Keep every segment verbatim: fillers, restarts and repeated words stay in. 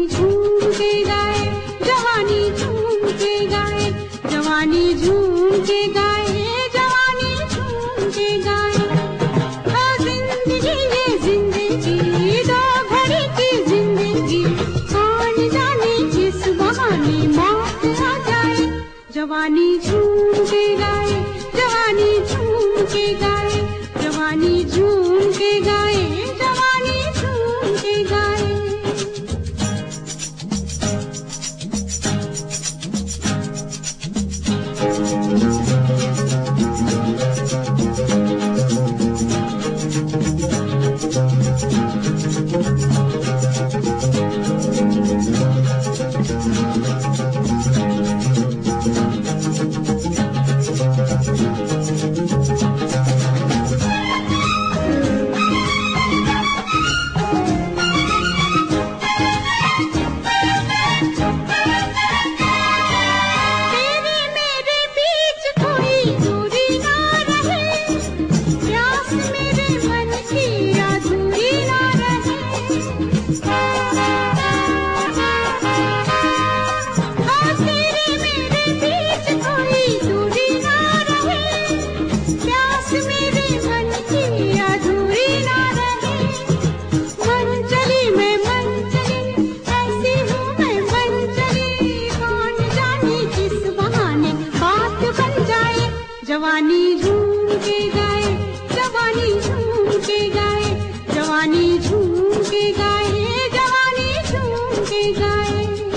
झूम के गाए, जवानी झूम के गाए, जवानी झूम के गाए, जवानी झूम के गाए। ओ जिंदगी ये जिंदगी दो घड़ी की जिंदगी, कौन जाने किस बहाने मौत आ जाए। जवानी झूम के गाए, जवानी झूम के गाए, जवानी झूम के गाए, जवानी झूम के गाए। जवानी झूम के गाए, जवानी झूम के गाए, जवानी झूम के गाए, जवानी झूम के गाए।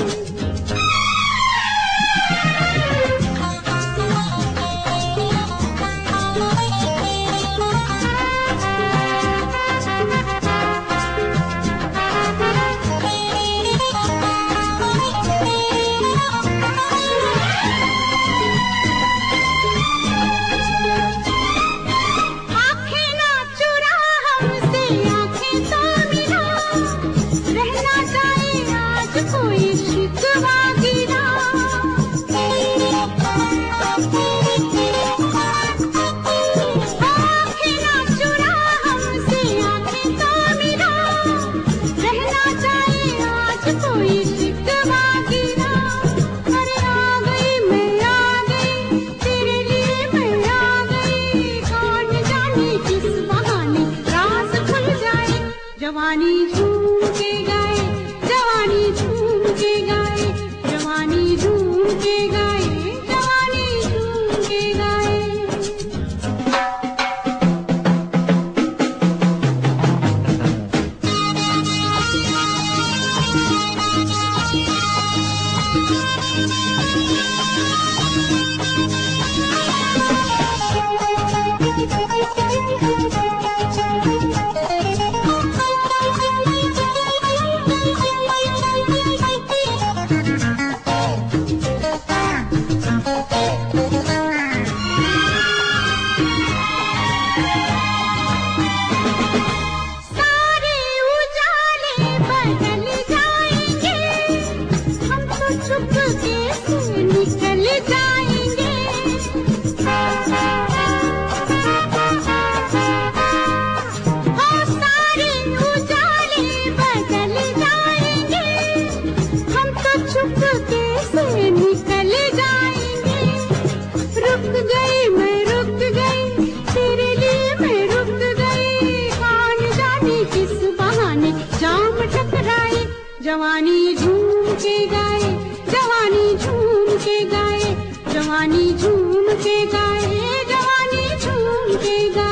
जवानी झूम के गाए, जवानी झूम के गाए, जवानी झूम के गाए, जवानी झूम के गाए। जवानी झूम के गाए, जवानी झूम के गाए, जवानी झूम के गाए, जवानी झूम के गाए।